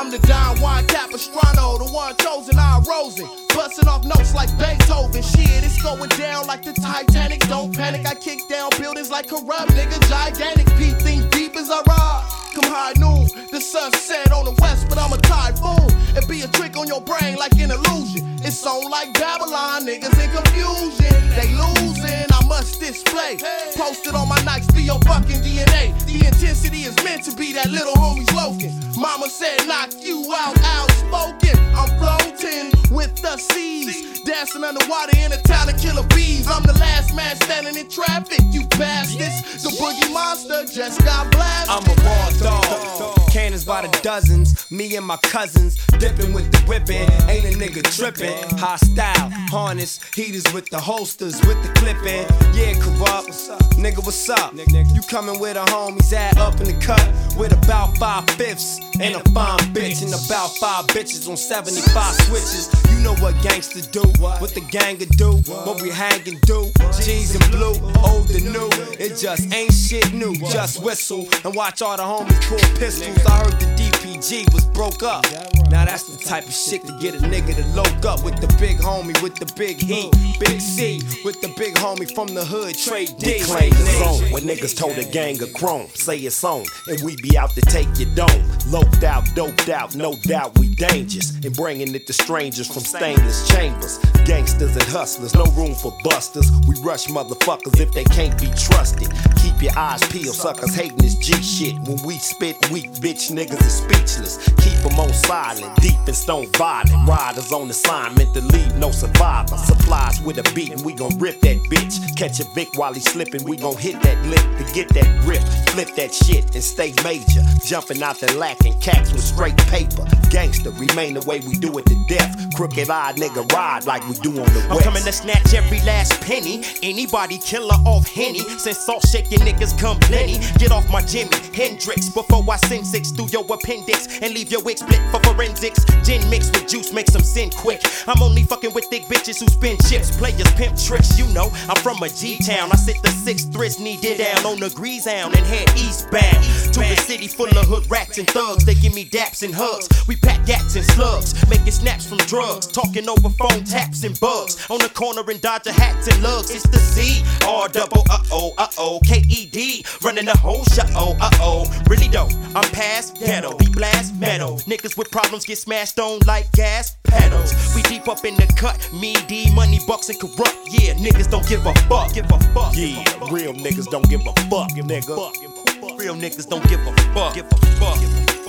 I'm the Don Juan Capistrano, the one chosen, I Rosen. Busting off notes like Beethoven. Shit, it's going down like the Titanic. Don't panic, I kick down buildings like corrupt nigga. Gigantic, Pete think deep as I ride. Come high noon, the sun set on the west, but I'm a typhoon. It be a trick on your brain like an illusion. It's on like Babylon, niggas in confusion. They losing, I must display. Posted on my Nikes, be your fucking DNA. The intensity is meant to be that little homie's loafing. Mama said knock you out, outspoken. I'm floating with the seas, dancing underwater in a town of killer bees. I'm the last man standing in traffic, you bastards. The boogie monster just got blasted. I'm a raw dog, cannons by the dozens. Me and my cousins dipping with the whipping. Ain't a nigga tripping. Hostile, harness, heaters with the holsters, with the clipping. Yeah, corrupt, nigga, what's up? You coming with a homies at up in the cut with about 5/5 and a fine bitch and about 5 bitches on 75 switches. You know what gangsters do, what the gang do, what we hang and do. G's and blue, old and new. It just ain't shit new. Just whistle and watch all the homies pull pistols. I heard the DPG was broke up. Now that's the type of shit to get a nigga to loke up with the big homie with the big heat. Big C with the big homie from the hood, Trade D. We claim the zone when niggas told a gang of chrome. Say it's on, and we be out to take your dome. Loped out, doped out, no doubt we dangerous. And bringing it to strangers from stainless chambers. Gangsters and hustlers, no room for busters. We rush motherfuckers if they can't be trusted. Keep your eyes peeled, suckers hating this G shit. When we spit weak, bitch niggas is speechless. Keep them on silent, deep and stone violent. Riders on assignment to leave no survivor. Supplies with a beat and we gon' rip that bitch. Catch a Vic while he slipping, we gon' hit that lick to get that grip. Flip that shit and stay major. Jumping out the lacking cats with straight paper. Gangster, remain the way we do it to death. Crooked eye nigga ride like we do on the west. I'm coming to snatch every last penny. Anybody killer off Henny. Since salt shaking niggas come plenty. Get off my Jimi Hendrix before I send 6 through your appendix and leave your wig split for forensics. Gin mixed with juice makes them sin quick. I'm only fucking with thick bitches who spin chips. Players pimp tricks, you know. I'm from a G-town. I sit the 6th knee down on the Greasehound and head eastbound to the city full of hood rats and thugs. They give me daps and hugs. We pack gats and slugs, making snaps from drugs, talking over phone taps and bugs. On the corner in Dodger hats and lugs. It's the C-R-double-K-E-D, running the whole show. Really though, I'm past ghetto. We blast metal. Niggas with problems get smashed on like gas pedals. We deep up in the cut, me, D, money, bucks, and corrupt. Yeah, niggas don't give a fuck. Yeah, real niggas don't give a fuck, nigga. Real niggas don't give a fuck.